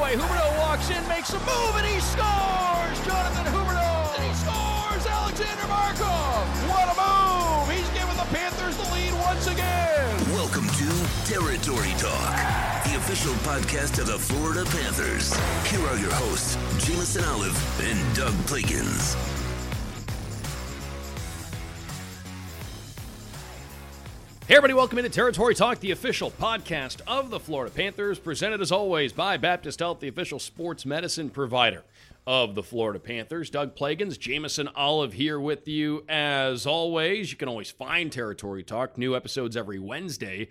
away. Huberdeau walks in, makes a move, and he scores! Jonathan Huberdeau! And he scores! Alexander Markov! What a move! He's given the Panthers the lead once again! Welcome to Territory Talk, the official podcast of the Florida Panthers. Here are your hosts, Jameson Olive and Doug Plagens. Hey everybody, welcome into Territory Talk, the official podcast of the Florida Panthers, presented as always by Baptist Health, the official sports medicine provider of the Florida Panthers. Doug Plagens, Jameson Olive here with you as always. You can always find Territory Talk, new episodes every Wednesday,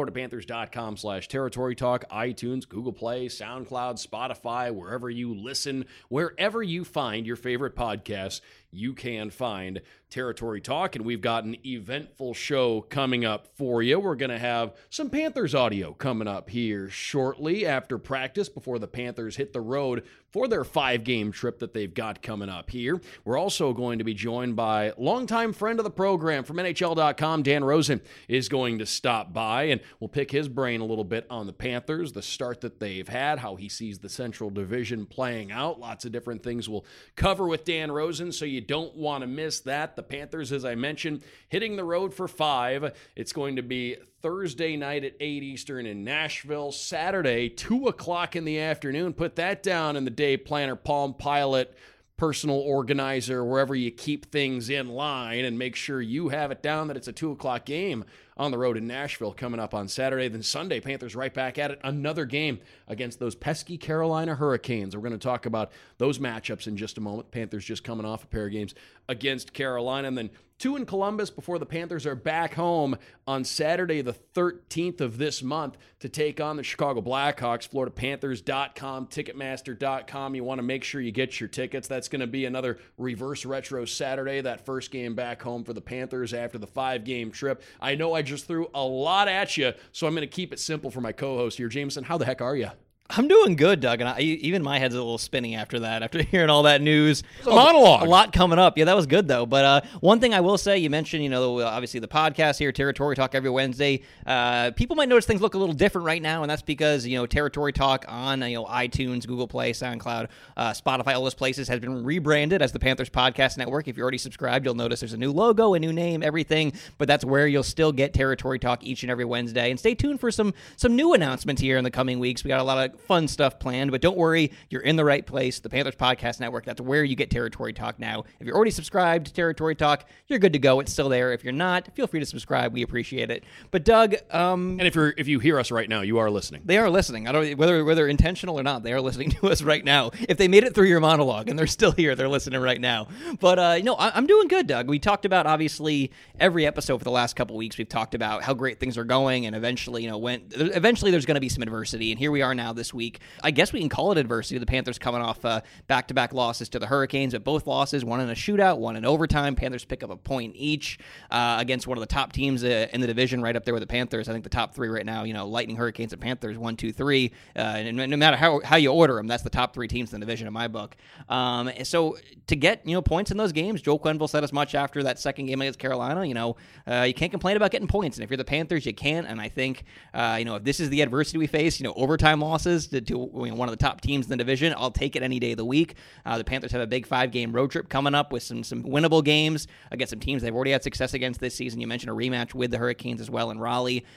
floridapanthers.com/Territory Talk, iTunes, Google Play, SoundCloud, Spotify, wherever you listen, wherever you find your favorite podcasts, you can find Territory Talk, and we've got an eventful show coming up for you. We're going to have some Panthers audio coming up here shortly after practice before the Panthers hit the road for their 5-game trip that they've got coming up here. We're also going to be joined by longtime friend of the program from NHL.com, Dan Rosen, is going to stop by, and we'll pick his brain a little bit on the Panthers, the start that they've had, how he sees the Central Division playing out. Lots of different things we'll cover with Dan Rosen, so you don't want to miss that. The Panthers, as I mentioned, hitting the road for 5. It's going to be Thursday night at 8 Eastern in Nashville. Saturday, 2 o'clock in the afternoon. Put that down in the day planner, Palm Pilot, personal organizer, wherever you keep things in line, and make sure you have it down that it's a 2 o'clock game on the road in Nashville coming up on Saturday. Then Sunday, Panthers right back at it. Another game against those pesky Carolina Hurricanes. We're going to talk about those matchups in just a moment. Panthers just coming off a pair of games against Carolina. And then 2 in Columbus before the Panthers are back home on Saturday, the 13th of this month, to take on the Chicago Blackhawks. FloridaPanthers.com, Ticketmaster.com. You want to make sure you get your tickets. That's going to be another reverse retro Saturday, that first game back home for the Panthers after the 5-game trip. I know I just threw a lot at you, so I'm going to keep it simple for my co-host here. Jameson, how the heck are you? I'm doing good, Doug, and even my head's a little spinning after that, after hearing all that news. It's a monologue. A lot coming up. Yeah, that was good, though. But one thing I will say, you mentioned, obviously the podcast here, Territory Talk every Wednesday. People might notice things look a little different right now, and that's because, Territory Talk on, iTunes, Google Play, SoundCloud, Spotify, all those places has been rebranded as the Panthers Podcast Network. If you're already subscribed, you'll notice there's a new logo, a new name, everything, but that's where you'll still get Territory Talk each and every Wednesday. And stay tuned for some new announcements here in the coming weeks. We got a lot of fun stuff planned, but don't worry, you're in the right place. The Panthers Podcast Network, that's where you get Territory Talk now. If you're already subscribed to Territory Talk, you're good to go. It's still there. If you're not, feel free to subscribe. We appreciate it. But Doug, and if you hear us right now, you are listening. They are listening. I don't whether intentional or not, they are listening to us right now. If they made it through your monologue and they're still here, they're listening right now. But I'm doing good, Doug. We talked about, obviously, every episode for the last couple weeks. We've talked about how great things are going, and eventually there's going to be some adversity, and here we are now this week. I guess we can call it adversity. The Panthers coming off back-to-back losses to the Hurricanes, but both losses, one in a shootout, one in overtime. Panthers pick up a point each against one of the top teams in the division, right up there with the Panthers. I think the top 3 right now, Lightning, Hurricanes, and Panthers, 1, 2, 3. And no matter how you order them, that's the top 3 teams in the division in my book. So to get points in those games, Joel Quenneville said as much after that second game against Carolina. You can't complain about getting points, and if you're the Panthers, you can. And I think if this is the adversity we face, overtime losses to one of the top teams in the division, I'll take it any day of the week. The Panthers have a big 5-game road trip coming up with some winnable games against some teams they've already had success against this season. You mentioned a rematch with the Hurricanes as well in Raleigh.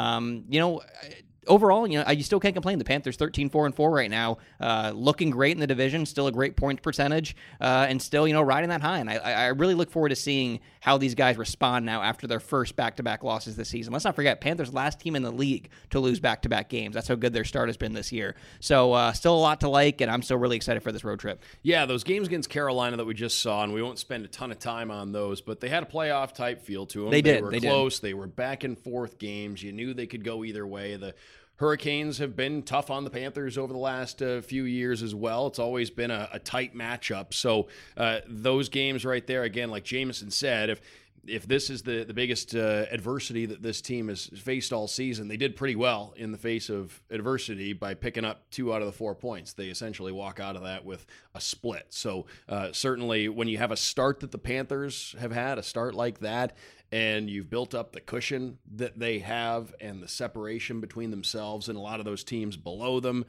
Overall, you still can't complain. The Panthers 13-4-4 right now, looking great in the division, still a great point percentage, and still, riding that high. And I really look forward to seeing how these guys respond now after their first back-to-back losses this season. Let's not forget, Panthers last team in the league to lose back-to-back games. That's how good their start has been this year. So still a lot to like, and I'm still really excited for this road trip. Yeah, those games against Carolina that we just saw, and we won't spend a ton of time on those, but they had a playoff-type feel to them. They were close. They were back-and-forth games. You knew they could go either way. The Hurricanes have been tough on the Panthers over the last few years as well. It's always been a tight matchup. So those games right there, again, like Jameson said, if this is the biggest adversity that this team has faced all season, they did pretty well in the face of adversity by picking up 2 out of the 4 points. They essentially walk out of that with a split. So certainly when you have a start that the Panthers have had, a start like that, and you've built up the cushion that they have and the separation between themselves and a lot of those teams below them,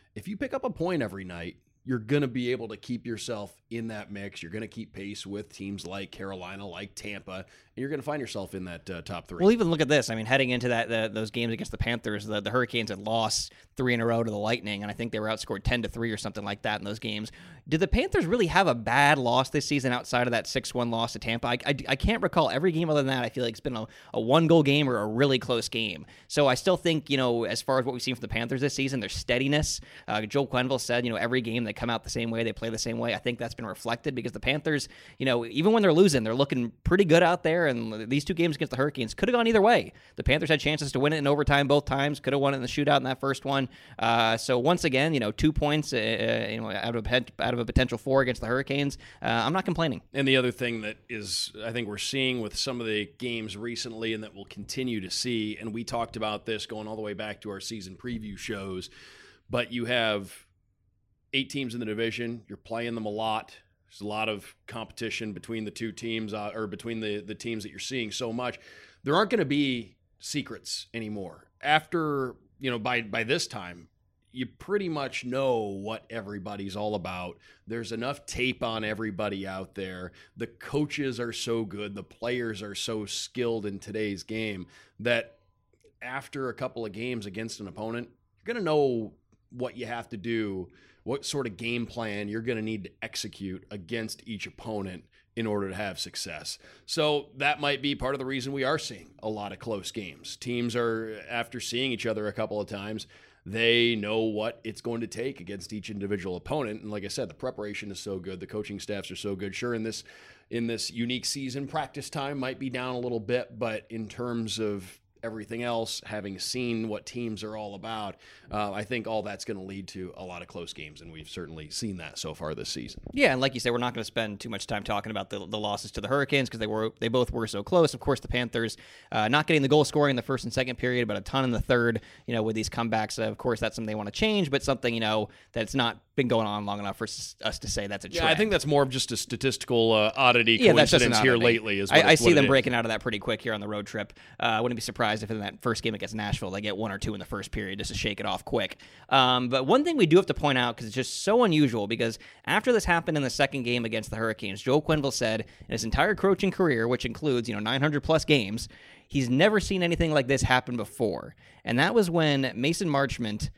if you pick up a point every night, you're going to be able to keep yourself in that mix. You're going to keep pace with teams like Carolina, like Tampa, and you're going to find yourself in that top 3. Well, even look at this. I mean, heading into those games against the Panthers, the Hurricanes had lost 3 in a row to the Lightning, and I think they were outscored 10-3 or something like that in those games. Did the Panthers really have a bad loss this season outside of that 6-1 loss to Tampa? I can't recall every game other than that. I feel like it's been a 1-goal game or a really close game. So I still think, as far as what we've seen from the Panthers this season, their steadiness. Joel Quenneville said, every game they come out the same way, they play the same way. I think that's been reflected because the Panthers, even when they're losing, they're looking pretty good out there. And these 2 games against the Hurricanes could have gone either way. The Panthers had chances to win it in overtime both times, could have won it in the shootout in that first one. So once again, 2 points out of a potential 4 against the Hurricanes. I'm not complaining. And the other thing that is, I think we're seeing with some of the games recently and that we'll continue to see, and we talked about this going all the way back to our season preview shows, but you have 8 teams in the division. You're playing them a lot. There's a lot of competition between the 2 teams or between the teams that you're seeing so much. There aren't going to be secrets anymore. After, by this time, you pretty much know what everybody's all about. There's enough tape on everybody out there. The coaches are so good. The players are so skilled in today's game that after a couple of games against an opponent, you're going to know what you have to do, what sort of game plan you're going to need to execute against each opponent in order to have success. So that might be part of the reason we are seeing a lot of close games. Teams are, after seeing each other a couple of times, they know what it's going to take against each individual opponent. And like I said, the preparation is so good. The coaching staffs are so good. Sure, in this unique season, practice time might be down a little bit, but in terms of everything else, having seen what teams are all about, I think all that's going to lead to a lot of close games, and we've certainly seen that so far this season. Yeah, and like you said, we're not going to spend too much time talking about the losses to the Hurricanes because they both were so close. Of course, the Panthers not getting the goal scoring in the first and second period, but a ton in the third. With these comebacks, of course, that's something they want to change, but something that's not been going on long enough for us to say that's a trend. Yeah, I think that's more of just a statistical oddity coincidence here lately. I see them breaking out of that pretty quick here on the road trip. I wouldn't be surprised if in that first game against Nashville they get 1 or 2 in the first period just to shake it off quick. But one thing we do have to point out, because it's just so unusual, because after this happened in the second game against the Hurricanes, Joel Quenneville said in his entire coaching career, which includes 900-plus games, he's never seen anything like this happen before. And that was when Mason Marchment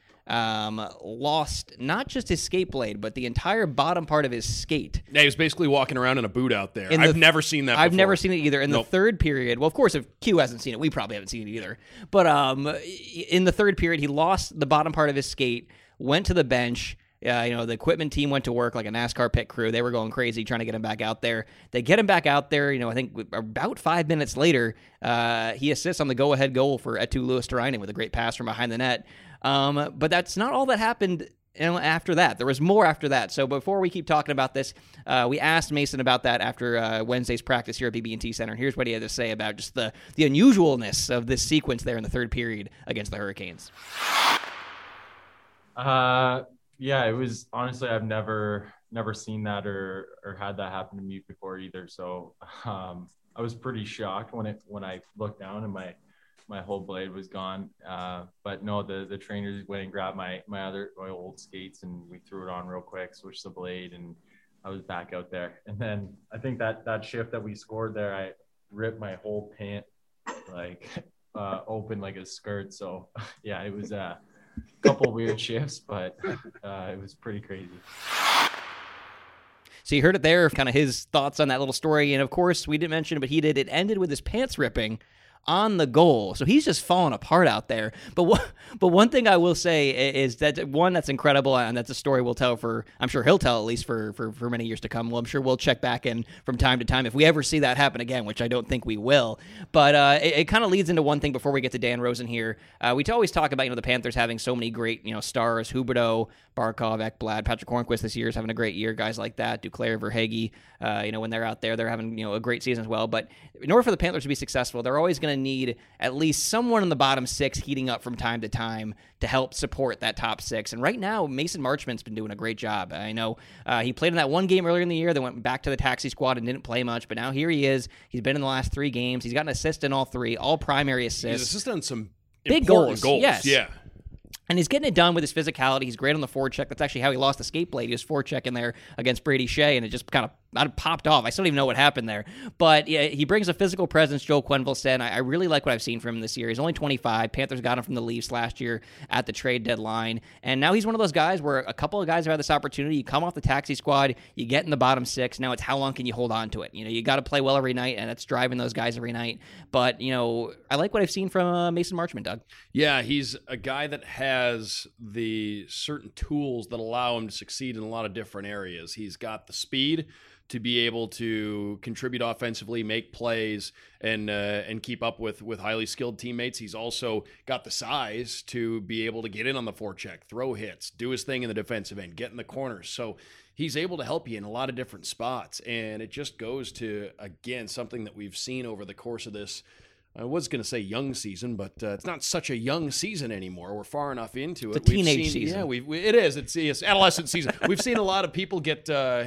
lost not just his skate blade, but the entire bottom part of his skate. Yeah, he was basically walking around in a boot out there. I've never seen that before. I've never seen it either. In the third period, well, of course, if Q hasn't seen it, we probably haven't seen it either. But in the third period, he lost the bottom part of his skate, went to the bench. The equipment team went to work like a NASCAR pit crew. They were going crazy trying to get him back out there. They get him back out there. I think about 5 minutes later, he assists on the go-ahead goal for Eetu Luostarinen with a great pass from behind the net. But that's not all that happened after that. There was more after that. So before we keep talking about this, we asked Mason about that after Wednesday's practice here at BB&T Center. And here's what he had to say about just the unusualness of this sequence there in the third period against the Hurricanes. Yeah, it was honestly, I've never seen that or had that happen to me before either. So I was pretty shocked when I looked down and my whole blade was gone. But no, the trainers went and grabbed my old skates and we threw it on real quick, switched the blade, and I was back out there. And then I think that shift that we scored there, I ripped my whole pant open like a skirt. So yeah, it was couple weird shifts, but it was pretty crazy. So you heard it there, kind of his thoughts on that little story. And of course, we didn't mention it, but he did. It ended with his pants ripping on the goal. So he's just falling apart out there. But one thing I will say is that, one, that's incredible, and that's a story we'll tell I'm sure he'll tell at least for many years to come. Well, I'm sure we'll check back in from time to time if we ever see that happen again, which I don't think we will. But it kind of leads into one thing before we get to Dan Rosen here. We always talk about, the Panthers having so many great, stars, Huberdeau, Barkov, Ekblad, Patrick Hornquist this year is having a great year, guys like that, Duclair, Verhaeghe, when they're out there, they're having, a great season as well. But in order for the Panthers to be successful, they're always going to need at least someone in the bottom six heating up from time to time to help support that top six. And right now, Mason Marchment's been doing a great job. I know he played in that one game earlier in the year that went back to the taxi squad and didn't play much, but now here he is. He's been in the last 3 games. He's got an assist in all 3, all primary assists. He's assisted on some big important goals. Yes. Yeah. And he's getting it done with his physicality. He's great on the forecheck. That's actually how he lost the skate blade. He was forechecking there against Brady Shea, and it just kind of popped off. I still don't even know what happened there. But yeah, he brings a physical presence, Joel Quenneville said. I really like what I've seen from him this year. He's only 25. Panthers got him from the Leafs last year at the trade deadline. And now he's one of those guys where a couple of guys have had this opportunity. You come off the taxi squad, you get in the bottom six. Now it's how long can you hold on to it? You got to play well every night, and it's driving those guys every night. But, I like what I've seen from Mason Marchment, Doug. Yeah, he's a guy that has the certain tools that allow him to succeed in a lot of different areas. He's got the speed to be able to contribute offensively, make plays, and keep up with highly skilled teammates. He's also got the size to be able to get in on the forecheck, throw hits, do his thing in the defensive end, get in the corners. So he's able to help you in a lot of different spots. And it just goes to, again, something that we've seen over the course of this, I was going to say young season, but it's not such a young season anymore. We're far enough into it. It's a teenage season. Yeah, it is. It's adolescent season. We've seen a lot of people get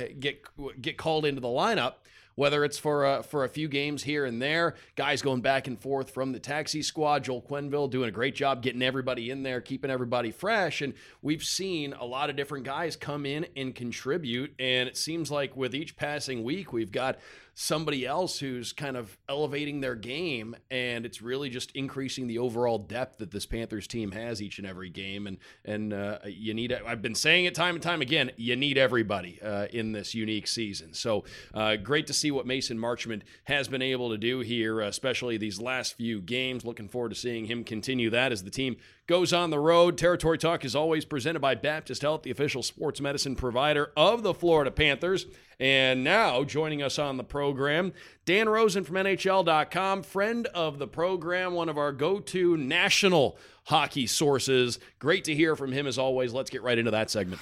called into the lineup, whether it's for a few games here and there. Guys going back and forth from the taxi squad. Joel Quenneville doing a great job getting everybody in there, keeping everybody fresh. And we've seen a lot of different guys come in and contribute. And it seems like with each passing week, we've got somebody else who's kind of elevating their game, and it's really just increasing the overall depth that this Panthers team has each and every game. And you need, I've been saying it time and time again, you need everybody in this unique season. So great to see what Mason Marchment has been able to do here, especially these last few games. Looking forward to seeing him continue that as the team goes on the road. Territory Talk is always presented by Baptist Health, the official sports medicine provider of the Florida Panthers. And now, joining us on the program, Dan Rosen from NHL.com, friend of the program, one of our go-to national hockey sources. Great to hear from him as always. Let's get right into that segment.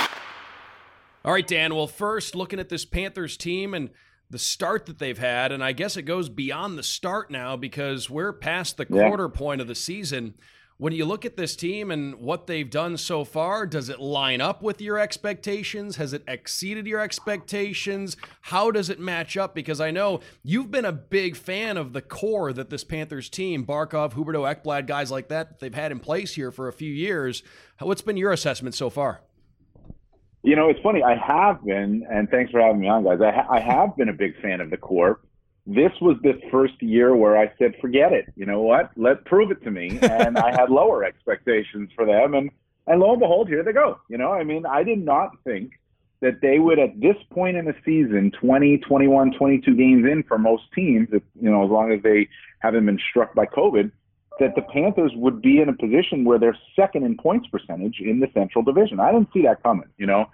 All right, Dan. Well, first, looking at this Panthers team and the start that they've had, and I guess it goes beyond the start now because we're past the quarter point of the season. When you look at this team and what they've done so far, does it line up with your expectations? Has it exceeded your expectations? How does it match up? Because I know you've been a big fan of the core that this Panthers team, Barkov, Huberdeau, Ekblad, guys like that they've had in place here for a few years. What's been your assessment so far? It's funny. I have been, and thanks for having me on, guys. I have been a big fan of the core. This was the first year where I said, forget it. You know what? Prove it to me. And I had lower expectations for them. And lo and behold, here they go. I did not think that they would, at this point in the season, 20, 21, 22 games in for most teams, as long as they haven't been struck by COVID, that the Panthers would be in a position where they're second in points percentage in the Central Division. I didn't see that coming,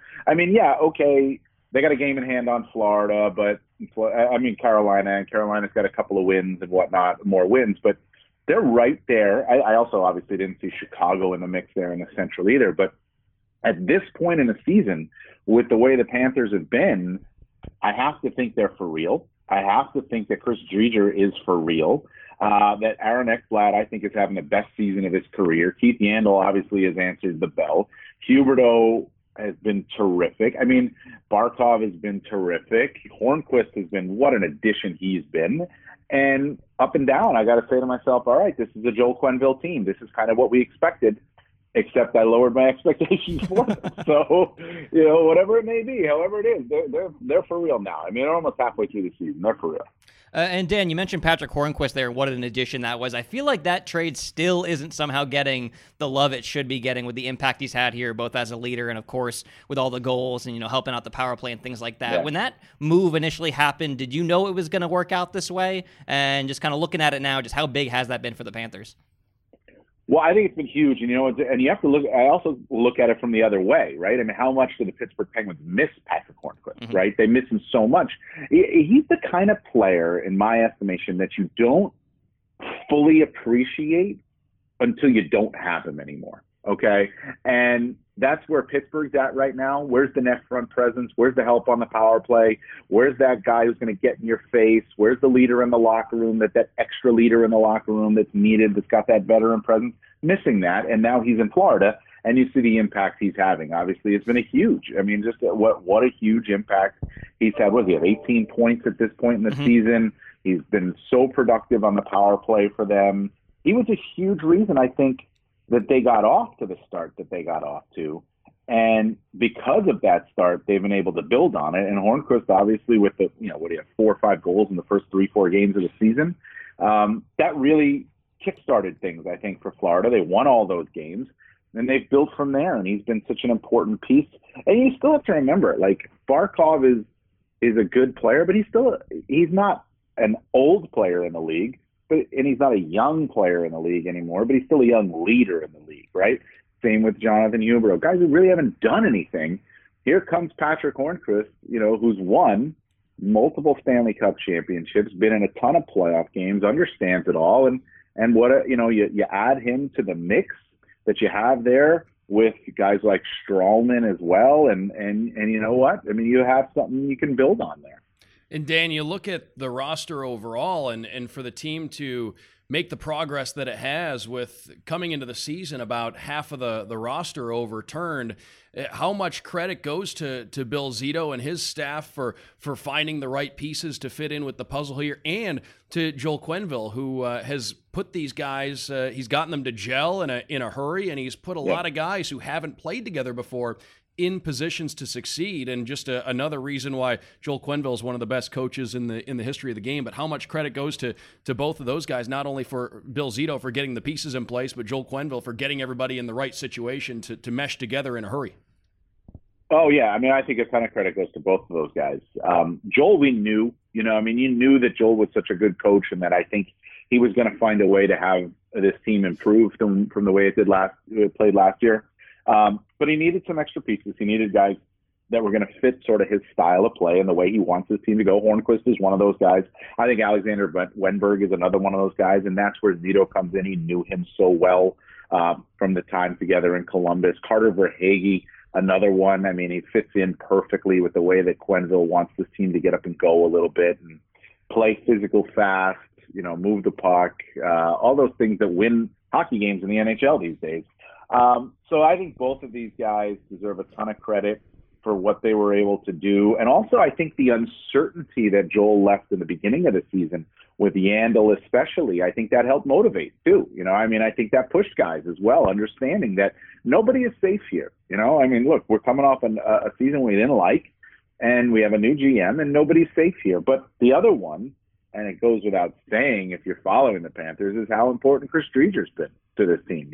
okay, they got a game in hand on Florida, but Carolina, and Carolina's got a couple of wins and whatnot, more wins, but they're right there. I also obviously didn't see Chicago in the mix there in the Central either, but at this point in the season, with the way the Panthers have been, I have to think they're for real. I have to think that Chris Driedger is for real. That Aaron Ekblad, I think, is having the best season of his career. Keith Yandle obviously has answered the bell. Huberdeau has been terrific. Barkov has been terrific. Hornqvist has been, what an addition he's been. And up and down, I got to say to myself, all right, this is a Joel Quenneville team. This is kind of what we expected, except I lowered my expectations for them. So, whatever it may be, however it is, they're for real now. They're almost halfway through the season. They're for real. And Dan, you mentioned Patrick Hornqvist there. What an addition that was. I feel like that trade still isn't somehow getting the love it should be getting with the impact he's had here, both as a leader and, of course, with all the goals and, helping out the power play and things like that. Yeah. When that move initially happened, did you know it was going to work out this way? And just kind of looking at it now, just how big has that been for the Panthers? Well, I think it's been huge, and you have to look. I also look at it from the other way, right? How much do the Pittsburgh Penguins miss Patrick Hornqvist, right? They miss him so much. He's the kind of player, in my estimation, that you don't fully appreciate until you don't have him anymore. Okay, and that's where Pittsburgh's at right now. Where's the net front presence? Where's the help on the power play? Where's that guy who's going to get in your face? Where's the leader in the locker room, that extra leader in the locker room that's needed, that's got that veteran presence? Missing that, and now he's in Florida, and you see the impact he's having. Obviously, it's been a huge. Just what a huge impact he's had. What does he have? 18 points at this point in the season. He's been so productive on the power play for them. He was a huge reason, I think, that they got off to the start that they got off to. And because of that start, they've been able to build on it. And Hornqvist, obviously, with the, 4 or 5 goals in the first 3-4 games of the season, that really kickstarted things, I think, for Florida. They won all those games, and they've built from there. And he's been such an important piece. And you still have to remember, like, Barkov is a good player, but he's not an old player in the league, and he's not a young player in the league anymore, but he's still a young leader in the league, right? Same with Jonathan Huberdeau. Guys who really haven't done anything. Here comes Patrick Hornqvist, who's won multiple Stanley Cup championships, been in a ton of playoff games, understands it all, and what you add him to the mix that you have there with guys like Stralman as well, and you know what? I mean, you have something you can build on there. And Dan, you look at the roster overall, and for the team to make the progress that it has with coming into the season about half of the roster overturned, how much credit goes to Bill Zito and his staff for finding the right pieces to fit in with the puzzle here, and to Joel Quenneville, who has put these guys, he's gotten them to gel in a hurry, and he's put a lot of guys who haven't played together before in positions to succeed. And just another reason why Joel Quenneville is one of the best coaches in the history of the game. But how much credit goes to both of those guys, not only for Bill Zito for getting the pieces in place, but Joel Quenneville for getting everybody in the right situation to mesh together in a hurry. Oh, yeah. I mean, I think a ton of credit goes to both of those guys. Joel, we knew, you knew that Joel was such a good coach, and that I think he was going to find a way to have this team improve from the way it played last year. But he needed some extra pieces. He needed guys that were going to fit sort of his style of play and the way he wants his team to go. Hornqvist is one of those guys. I think Alexander Wenberg is another one of those guys, and that's where Zito comes in. He knew him so well from the time together in Columbus. Carter Verhaeghe, another one. I mean, he fits in perfectly with the way that Quenneville wants this team to get up and go a little bit and play physical fast, move the puck, all those things that win hockey games in the NHL these days. So I think both of these guys deserve a ton of credit for what they were able to do. And also, I think the uncertainty that Joel left in the beginning of the season with Yandel especially, I think that helped motivate too. I think that pushed guys as well, understanding that nobody is safe here. Look, we're coming off a season we didn't like, and we have a new GM, and nobody's safe here. But the other one, and it goes without saying if you're following the Panthers, is how important Chris Driedger's been to this team.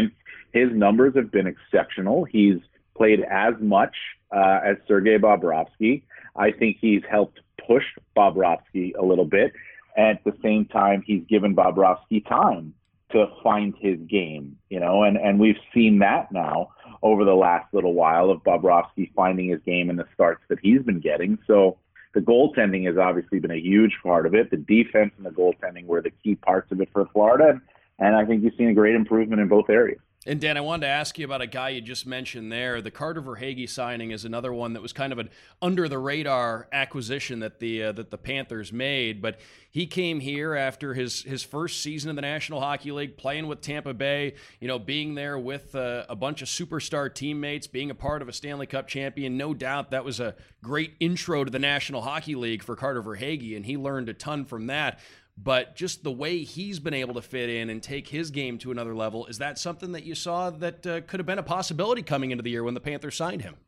His numbers have been exceptional. He's played as much as Sergei Bobrovsky. I think he's helped push Bobrovsky a little bit. At the same time, he's given Bobrovsky time to find his game, and we've seen that now over the last little while of Bobrovsky finding his game in the starts that he's been getting. So the goaltending has obviously been a huge part of it. The defense and the goaltending were the key parts of it for Florida. And I think you've seen a great improvement in both areas. And Dan, I wanted to ask you about a guy you just mentioned there. The Carter Verhaeghe signing is another one that was kind of an under-the-radar acquisition that the Panthers made. But he came here after his first season in the National Hockey League, playing with Tampa Bay, being there with a bunch of superstar teammates, being a part of a Stanley Cup champion. No doubt that was a great intro to the National Hockey League for Carter Verhaeghe, and he learned a ton from that. But just the way he's been able to fit in and take his game to another level, is that something that you saw that could have been a possibility coming into the year when the Panthers signed him?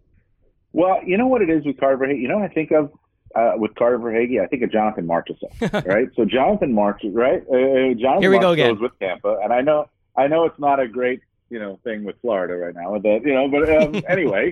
Well, you know what it is with Carter Verhaeghe? I think of with Carter Verhaeghe, I think of Jonathan Marchessault, right? So Jonathan Marchessault, right? Jonathan Here we go again. Marchessault with Tampa, and I know it's not a great thing with Florida right now with that, but anyway,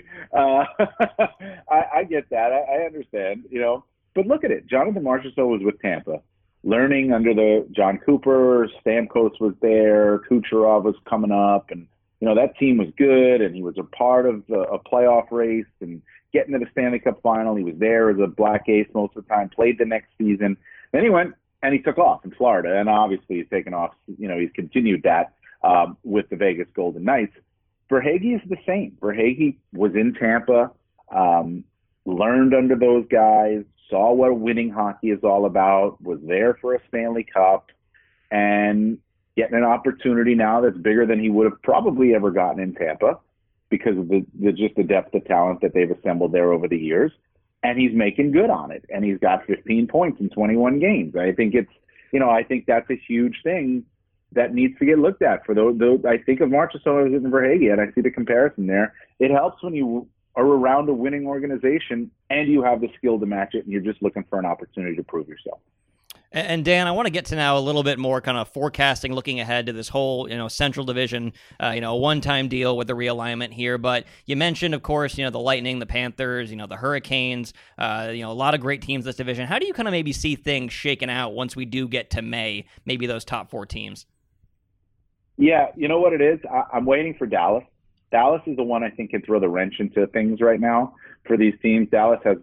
I get that. I understand, but look at it. Jonathan Marchessault was with Tampa, learning under the John Cooper. Stamkos was there, Kucherov was coming up, and that team was good, and he was a part of a playoff race and getting to the Stanley Cup final. He was there as a black ace most of the time, played the next season. Then he went and he took off in Florida, and obviously he's taken off, he's continued that with the Vegas Golden Knights. Verhaeghe is the same. Verhaeghe was in Tampa, learned under those guys, saw what winning hockey is all about, was there for a Stanley Cup, and getting an opportunity now that's bigger than he would have probably ever gotten in Tampa because of the depth of talent that they've assembled there over the years. And he's making good on it. And he's got 15 points in 21 games. I think I think that's a huge thing that needs to get looked at. For those I think of Marchessault and Verhaeghe, and I see the comparison there. It helps when you are around a winning organization and you have the skill to match it, and you're just looking for an opportunity to prove yourself. And Dan, I want to get to now a little bit more kind of forecasting, looking ahead to this whole, Central Division, a one-time deal with the realignment here. But you mentioned, of course, the Lightning, the Panthers, the Hurricanes, a lot of great teams this division. How do you kind of maybe see things shaken out once we do get to May, maybe those top 4 teams? Yeah, you know what it is? I'm waiting for Dallas. Dallas is the one I think can throw the wrench into things right now for these teams. Dallas has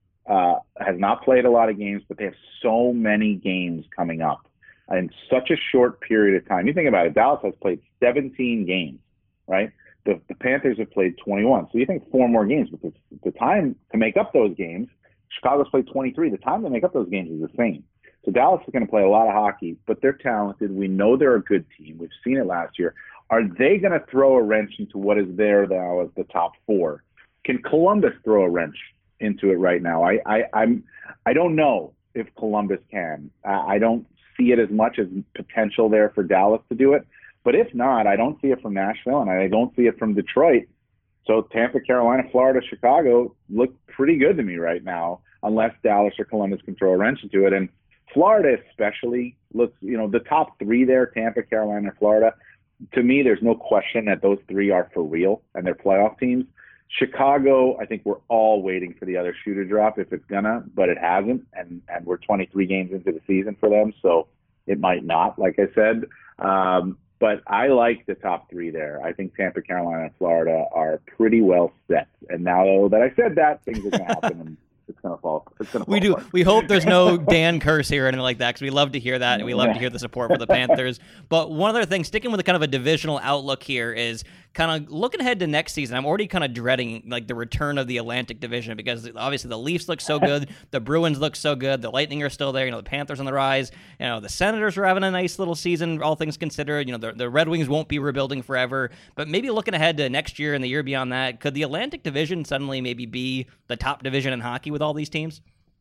not played a lot of games, but they have so many games coming up in such a short period of time. You think about it, Dallas has played 17 games, right? The Panthers have played 21. So you think 4 more games, but the time to make up those games, Chicago's played 23. The time to make up those games is the same. So Dallas is going to play a lot of hockey, but they're talented. We know they're a good team. We've seen it last year. Are they going to throw a wrench into what is there now as the top 4? Can Columbus throw a wrench into it right now? I don't know if Columbus can. I don't see it as much as potential there for Dallas to do it. But if not, I don't see it from Nashville, and I don't see it from Detroit. So Tampa, Carolina, Florida, Chicago look pretty good to me right now, unless Dallas or Columbus can throw a wrench into it. And Florida especially looks, the top 3 there, Tampa, Carolina, Florida, to me, there's no question that those 3 are for real and they're playoff teams. Chicago, I think we're all waiting for the other shoe to drop if it's gonna, but it hasn't, and we're 23 games into the season for them, so it might not, like I said. But I like the top 3 there. I think Tampa, Carolina, and Florida are pretty well set. And now that I said that, things are going to happen, and it's going to fall. We do. Apart. We hope there's no Dan curse here or anything like that, because we love to hear that, and we love to hear the support for the Panthers. But one other thing, sticking with kind of a divisional outlook here, is kind of looking ahead to next season. I'm already kind of dreading the return of the Atlantic Division, because obviously the Leafs look so good, the Bruins look so good, the Lightning are still there, the Panthers on the rise, the Senators are having a nice little season, all things considered. The Red Wings won't be rebuilding forever, but maybe looking ahead to next year and the year beyond that, could the Atlantic Division suddenly maybe be the top division in hockey with all these teams?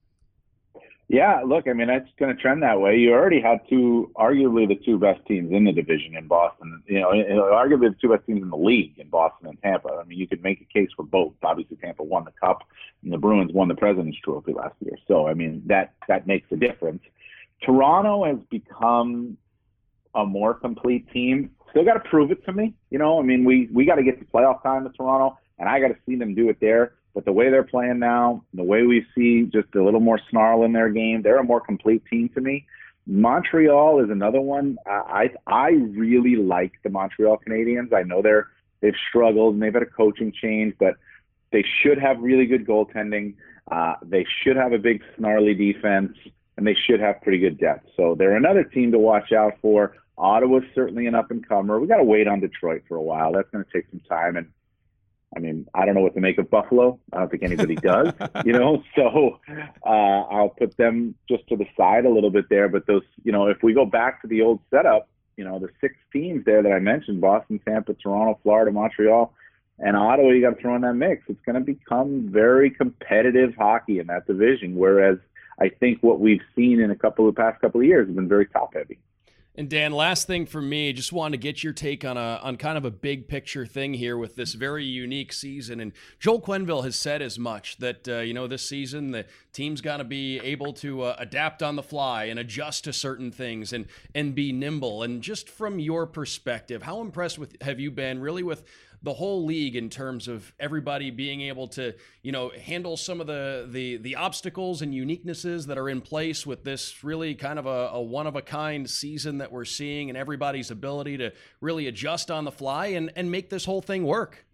Yeah, look, I mean, it's going to trend that way. You already had arguably the 2 best teams in the division in Boston, arguably the 2 best teams in the league in Boston and Tampa. I mean, you could make a case for both. Obviously, Tampa won the Cup, and the Bruins won the President's Trophy last year. So, I mean, that makes a difference. Toronto has become a more complete team. Still got to prove it to me. We got to get to playoff time with Toronto, and I got to see them do it there. But the way they're playing now, the way we see just a little more snarl in their game, they're a more complete team to me. Montreal is another one. I really like the Montreal Canadiens. I know they've struggled and they've had a coaching change, but they should have really good goaltending. They should have a big snarly defense, and they should have pretty good depth. So they're another team to watch out for. Ottawa's certainly an up-and-comer. We got to wait on Detroit for a while. That's going to take some time. And I mean, I don't know what to make of Buffalo. I don't think anybody does, so I'll put them just to the side a little bit there. But those, if we go back to the old setup, the 6 teams there that I mentioned, Boston, Tampa, Toronto, Florida, Montreal, and Ottawa, you got to throw in that mix. It's going to become very competitive hockey in that division, whereas I think what we've seen in the past couple of years has been very top-heavy. And Dan, last thing for me, just wanted to get your take on kind of a big picture thing here with this very unique season. And Joel Quenneville has said as much that, this season the team's got to be able to adapt on the fly and adjust to certain things and be nimble. And just from your perspective, how impressed have you been really with the whole league in terms of everybody being able to, handle some of the obstacles and uniquenesses that are in place with this really kind of a one-of-a-kind season that we're seeing, and everybody's ability to really adjust on the fly and make this whole thing work?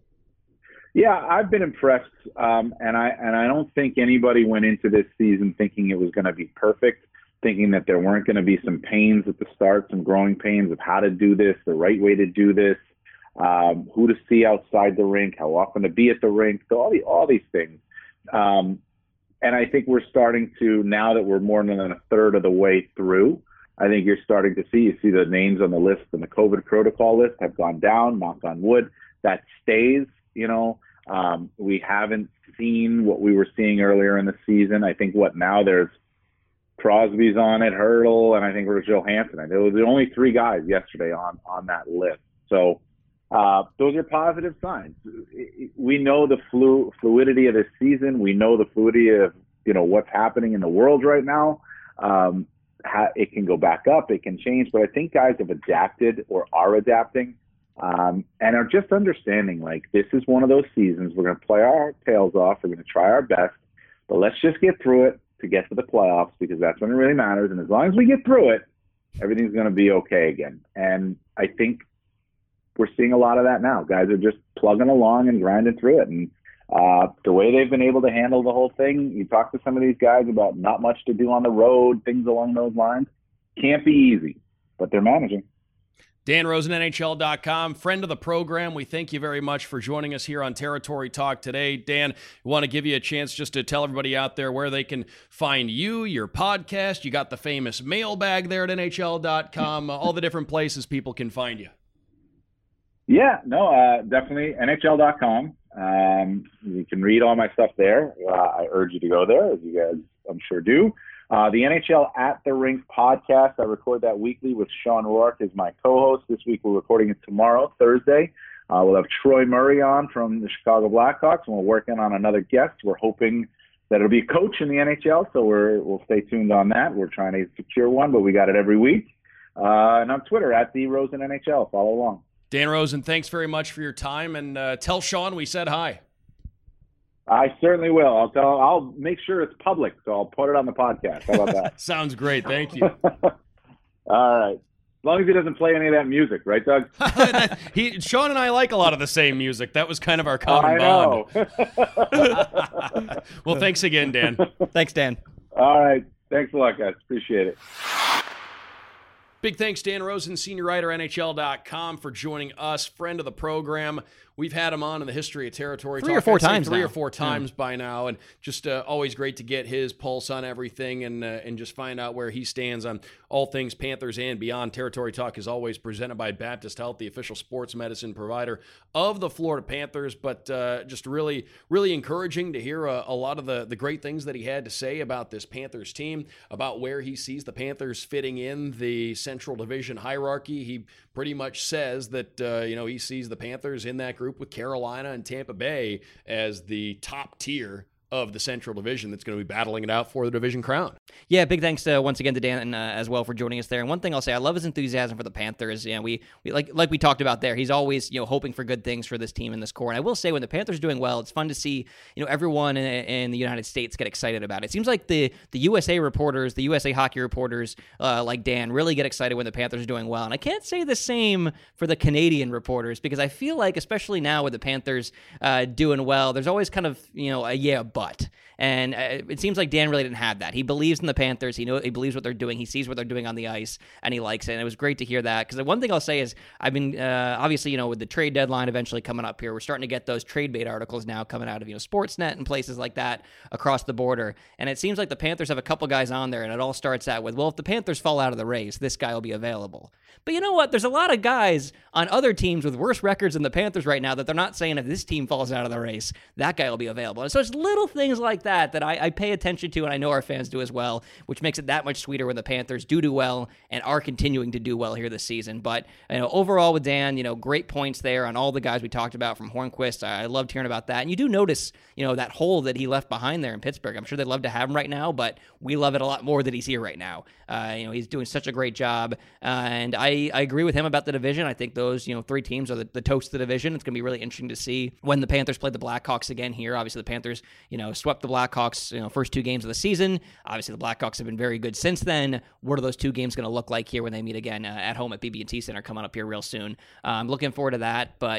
Yeah, I've been impressed, and I don't think anybody went into this season thinking it was going to be perfect, thinking that there weren't going to be some pains at the start, some growing pains of how to do this, the right way to do this. Who to see outside the rink, how often to be at the rink, so all these things. And I think we're starting to, now that we're more than a third of the way through, I think you're starting to see the names on the list and the COVID protocol list have gone down, knock on wood. That stays, we haven't seen what we were seeing earlier in the season. I think now there's Crosby's on it, Hurdle, and I think Rich Johansson. There were the only 3 guys yesterday on that list. So those are positive signs. We know the fluidity of this season. We know the fluidity of what's happening in the world right now. It can go back up, it can change, but I think guys have adapted or are adapting, and are just understanding like this is one of those seasons. We're going to play our tails off. We're going to try our best, but let's just get through it to get to the playoffs, because that's when it really matters. And as long as we get through it, everything's going to be okay again. And I think we're seeing a lot of that now. Guys are just plugging along and grinding through it. And the way they've been able to handle the whole thing, you talk to some of these guys about not much to do on the road, things along those lines. Can't be easy, but they're managing. Dan Rosen, NHL.com, friend of the program. We thank you very much for joining us here on Territory Talk today. Dan, we want to give you a chance just to tell everybody out there where they can find you, your podcast. You got the famous mailbag there at NHL.com, all the different places people can find you. Yeah, no, definitely NHL.com. You can read all my stuff there. I urge you to go there, as you guys, I'm sure, do. The NHL at the Rink podcast, I record that weekly with Sean Rourke as my co-host. This week we're recording it tomorrow, Thursday. We'll have Troy Murray on from the Chicago Blackhawks, and we're working on another guest. We're hoping that it'll be a coach in the NHL, so we'll stay tuned on that. We're trying to secure one, but we got it every week. And on Twitter, at the Rosen NHL. Follow along. Dan Rosen, thanks very much for your time, and tell Sean we said hi. I certainly will. I'll make sure it's public, so I'll put it on the podcast. How about that? Sounds great. Thank you. All right. As long as he doesn't play any of that music, right, Doug? Sean and I like a lot of the same music. That was kind of our common bond. Well, thanks again, Dan. Thanks, Dan. All right. Thanks a lot, guys. Appreciate it. Big thanks, Dan Rosen, senior writer, NHL.com, for joining us, friend of the program. We've had him on in the history of Territory Talk. Three or four times by now, and just always great to get his pulse on everything and just find out where he stands on all things Panthers and beyond. Territory Talk is always presented by Baptist Health, the official sports medicine provider of the Florida Panthers, but just really, really encouraging to hear a lot of the great things that he had to say about this Panthers team, about where he sees the Panthers fitting in the Central Division hierarchy. He pretty much says that he sees the Panthers in that group with Carolina and Tampa Bay as the top tier of the Central Division that's going to be battling it out for the division crown. Yeah, big thanks once again to Dan as well for joining us there. And one thing I'll say, I love his enthusiasm for the Panthers. We like we talked about there. He's always hoping for good things for this team and this core. And I will say, when the Panthers are doing well, it's fun to see everyone in the United States get excited about it. It seems like the USA reporters, the USA hockey reporters like Dan, really get excited when the Panthers are doing well. And I can't say the same for the Canadian reporters, because I feel like, especially now with the Panthers doing well, there's always kind of but. And it seems like Dan really didn't have that. He believes in the Panthers. He believes what they're doing. He sees what they're doing on the ice, and he likes it. And it was great to hear that, because the one thing I'll say is, I've been obviously with the trade deadline eventually coming up here, we're starting to get those trade bait articles now coming out of Sportsnet and places like that across the border. And it seems like the Panthers have a couple guys on there, and it all starts out with, well, if the Panthers fall out of the race, this guy will be available. But you know what? There's a lot of guys on other teams with worse records than the Panthers right now that they're not saying, if this team falls out of the race, that guy will be available. And so it's little things like that I pay attention to, and I know our fans do as well, which makes it that much sweeter when the Panthers do well and are continuing to do well here this season. But overall with Dan, great points there on all the guys we talked about from Hornquist. I loved hearing about that. And you do notice, that hole that he left behind there in Pittsburgh. I'm sure they'd love to have him right now, but we love it a lot more that he's here right now. He's doing such a great job, and I agree with him about the division. I think those 3 teams are the toast of the division. It's going to be really interesting to see when the Panthers play the Blackhawks again here. Obviously, the Panthers swept the Blackhawks first 2 games of the season. Obviously, the Blackhawks have been very good since then. What are those 2 games going to look like here when they meet again at home at BB&T Center coming up here real soon? I'm looking forward to that. But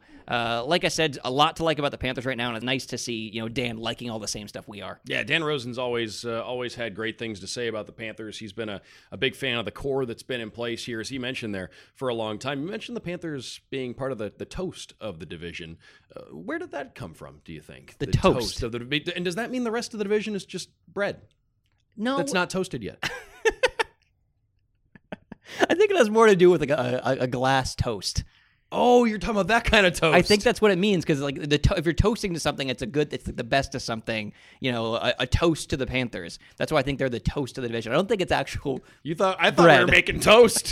like I said, a lot to like about the Panthers right now, and it's nice to see Dan liking all the same stuff we are. Yeah, Dan Rosen's always had great things to say about the Panthers. He's been a big fan of the core that's been in place here, as he mentioned there, for a long time. You mentioned the Panthers being part of the toast of the division. Where did that come from, do you think? The toast of the, and does that mean the rest of the division is just bread? No, that's not toasted yet. I think it has more to do with a glass toast. Oh, you're talking about that kind of toast. I think that's what it means, because like if you're toasting to something, it's like the best of something. A toast to the Panthers. That's why I think they're the toast of the division. I don't think it's actual. I thought bread. we were making toast.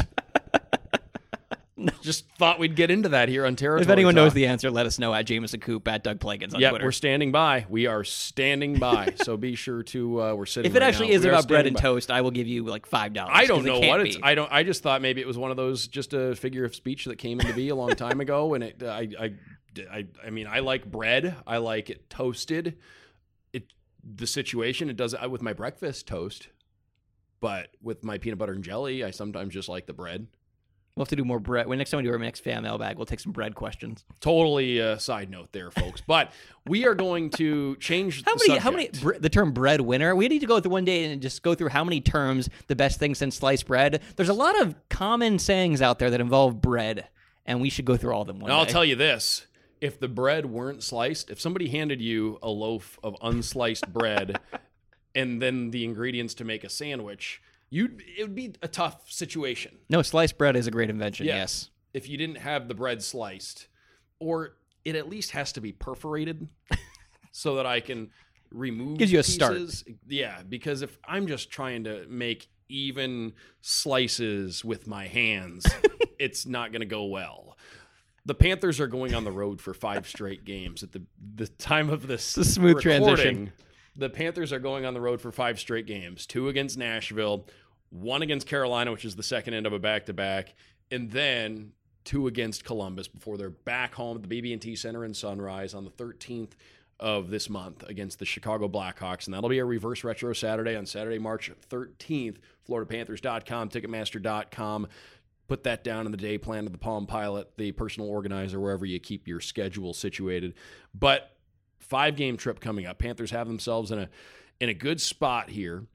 Just thought we'd get into that here on Territory If anyone Talk. knows the answer, let us know at Jameson Coop, at Doug Plagans on Yeah, Twitter. we're standing by. We are standing by. So be sure to. We're sitting. If it right actually now. is We are about bread standing and by. toast, I will give you like $5. I don't know what it's. it's. I just thought maybe it was one of those, just a figure of speech that came into be a long time ago. And I mean, I like bread. I like it toasted. The situation it does with my breakfast toast, but with my peanut butter and jelly, I sometimes just like the bread. We'll have to do more bread. When next time we do our next fan mailbag, we'll take some bread questions. Totally a side note there, folks. But we are going to change How many the term breadwinner? We need to go through one day and just go through how many terms the best thing since sliced bread. There's a lot of common sayings out there that involve bread, and we should go through all of them one day. I'll tell you this. If the bread weren't sliced, if somebody handed you a loaf of unsliced bread and then the ingredients to make a sandwich, it would be a tough situation. No, sliced bread is a great invention, yes. If you didn't have the bread sliced, or it at least has to be perforated so that I can remove Gives you a pieces. start. Yeah, because if I'm just trying to make even slices with my hands, it's not going to go well. The Panthers are going on the road for 5 straight games. At the time of this It's a smooth recording, transition. The Panthers are going on the road for 5 straight games. 2 against Nashville, 1 against Carolina, which is the second end of a back-to-back, and then 2 against Columbus before they're back home at the BB&T Center in Sunrise on the 13th of this month against the Chicago Blackhawks. And that'll be a reverse retro Saturday on Saturday, March 13th. FloridaPanthers.com, Ticketmaster.com. Put that down in the day plan of the Palm Pilot, the personal organizer, wherever you keep your schedule situated. But 5-game trip coming up. Panthers have themselves in a good spot here.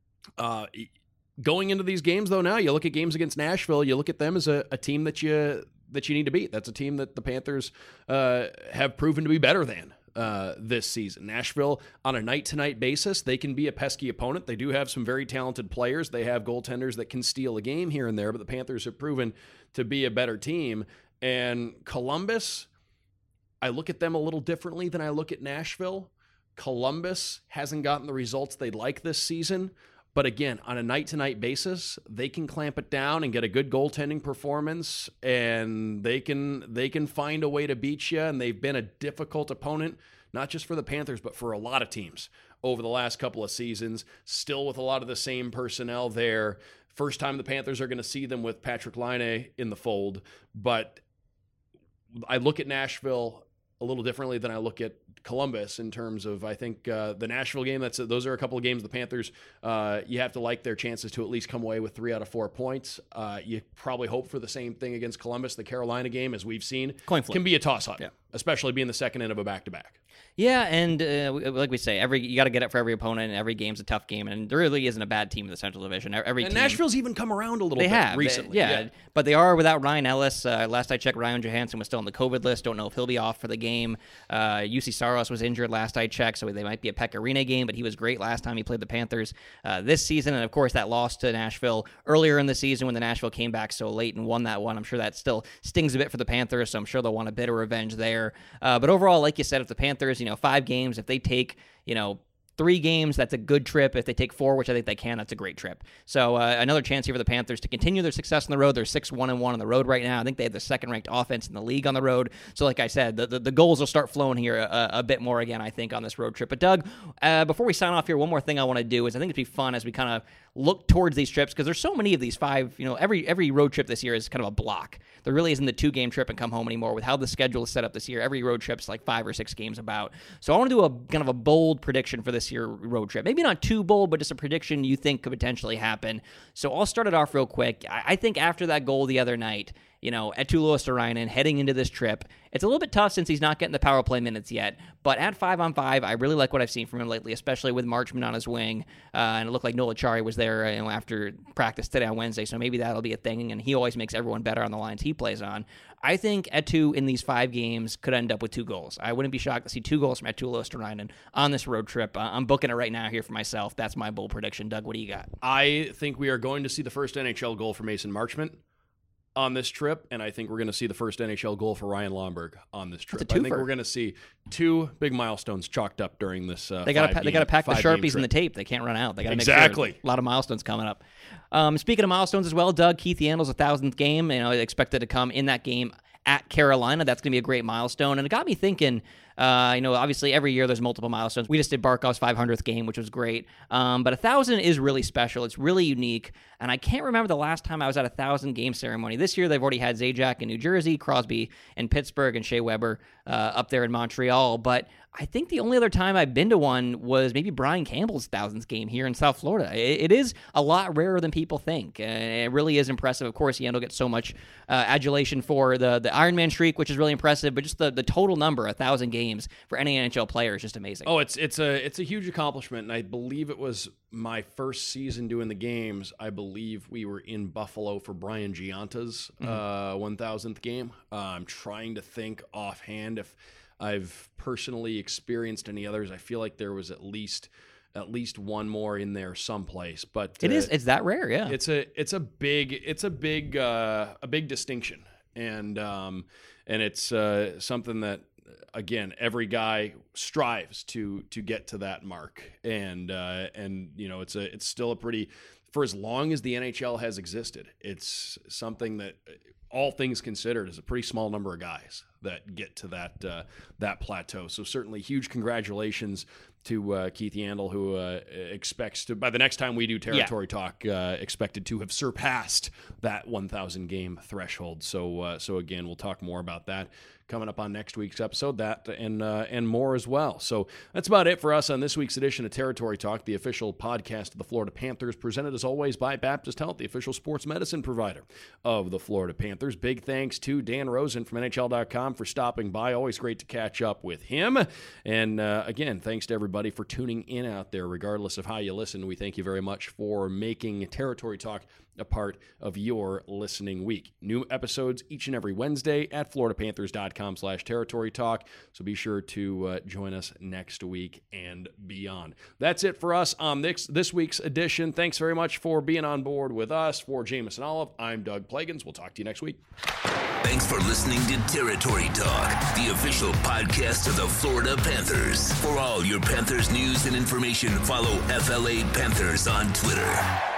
Going into these games, though, now you look at games against Nashville. You look at them as a team that you need to beat. That's a team that the Panthers have proven to be better than this season. Nashville, on a night-to-night basis, they can be a pesky opponent. They do have some very talented players. They have goaltenders that can steal a game here and there, but the Panthers have proven to be a better team. And Columbus, I look at them a little differently than I look at Nashville. Columbus hasn't gotten the results they'd like this season, but again, on a night-to-night basis, they can clamp it down and get a good goaltending performance, and they can find a way to beat you, and they've been a difficult opponent, not just for the Panthers, but for a lot of teams over the last couple of seasons, still with a lot of the same personnel there. First time the Panthers are going to see them with Patrick Laine in the fold, but I look at Nashville a little differently than I look at Columbus in terms of, I think the Nashville game, those are a couple of games the Panthers, you have to like their chances to at least come away with 3 out of 4 points. You probably hope for the same thing against Columbus. The Carolina game, as we've seen, Coin flip. can be a toss-up, Yeah. especially being the second end of a back-to-back. Yeah, and like we say, you got to get it for every opponent, and every game's a tough game, and there really isn't a bad team in the Central Division. Every And team, Nashville's even come around a little they bit have recently. yeah, but they are without Ryan Ellis. Last I checked, Ryan Johansson was still on the COVID list. Don't know if he'll be off for the game. UC Saros was injured last I checked, so they might be a Pekka Rinne game, but he was great last time he played the Panthers this season. And of course, that loss to Nashville earlier in the season when the Nashville came back so late and won that one. I'm sure that still stings a bit for the Panthers, so I'm sure they'll want a bit of revenge there. But overall, like you said, if the Panthers, 5 games, if they take, 3 games, that's a good trip. If they take 4, which I think they can, that's a great trip. So another chance here for the Panthers to continue their success on the road. They're 6-1-1 on the road right now. I think they have the second-ranked offense in the league on the road. So like I said, the goals will start flowing here a bit more again, I think, on this road trip. But Doug, before we sign off here, one more thing I want to do is I think it'd be fun as we kind of look towards these trips, because there's so many of these 5, every road trip this year is kind of a block. There really isn't the 2-game trip and come home anymore. With how the schedule is set up this year, every road trip's like 5 or 6 games about. So I want to do a kind of a bold prediction for this year road trip. Maybe not too bold, but just a prediction you think could potentially happen. So I'll start it off real quick. I think after that goal the other night, at Tulo Starainen heading into this trip, it's a little bit tough since he's not getting the power play minutes yet. But at 5-on-5, I really like what I've seen from him lately, especially with Marchman on his wing. And it looked like Noel Acciari was there after practice today on Wednesday, so maybe that'll be a thing. And he always makes everyone better on the lines he plays on. I think Etu in these 5 games could end up with 2 goals. I wouldn't be shocked to see 2 goals from Etu Luostarinen on this road trip. I'm booking it right now here for myself. That's my bold prediction. Doug, what do you got? I think we are going to see the first NHL goal for Mason Marchment. on this trip, and I think we're going to see the first NHL goal for Ryan Lomberg on this trip. That's a I think twofer. we're going to see 2 big milestones chalked up during this. They got to pack the Sharpies trip. and the tape. They can't run out. They got to Exactly. make sure. A lot of milestones coming up. Speaking of milestones as well, Doug, Keith Yandle's 1,000th game. Expected to come in that game at Carolina. That's going to be a great milestone. And it got me thinking, obviously every year there's multiple milestones. We just did Barkov's 500th game, which was great. But 1,000 is really special. It's really unique. And I can't remember the last time I was at a 1,000 game ceremony. This year they've already had Zajac in New Jersey, Crosby in Pittsburgh, and Shea Weber up there in Montreal. But I think the only other time I've been to one was maybe Brian Campbell's 1,000th game here in South Florida. It is a lot rarer than people think. It really is impressive. Of course, Yandle gets so much adulation for the Ironman streak, which is really impressive, but just the total number, 1,000 games for any NHL player is just amazing. Oh, it's a huge accomplishment, and I believe it was my first season doing the games. I believe we were in Buffalo for Brian Gianta's 1,000th game. I'm trying to think offhand if I've personally experienced any others. I feel like there was at least one more in there someplace, but it's that rare. Yeah. It's a big distinction. And it's something that, again, every guy strives to get to that mark. And it's still a pretty, for as long as the NHL has existed, it's something that, all things considered, is a pretty small number of guys that get to that plateau. So certainly huge congratulations to Keith Yandle, who expects to, by the next time we do Territory Talk, expected to have surpassed that 1,000 game threshold. So again, we'll talk more about that coming up on next week's episode, that and more as well. So that's about it for us on this week's edition of Territory Talk, the official podcast of the Florida Panthers, presented as always by Baptist Health, the official sports medicine provider of the Florida Panthers. Big thanks to Dan Rosen from NHL.com for stopping by. Always great to catch up with him. And again, thanks to everybody for tuning in out there, regardless of how you listen. We thank you very much for making Territory Talk a part of your listening week. New episodes each and every Wednesday at floridapanthers.com/territory talk. So be sure to join us next week and beyond. That's it for us on this week's edition. Thanks very much for being on board with us. For Jamison Olive, I'm Doug Plagans. We'll talk to you next week. Thanks for listening to Territory Talk, the official podcast of the Florida Panthers. For all your Panthers news and information, follow FLA Panthers on Twitter.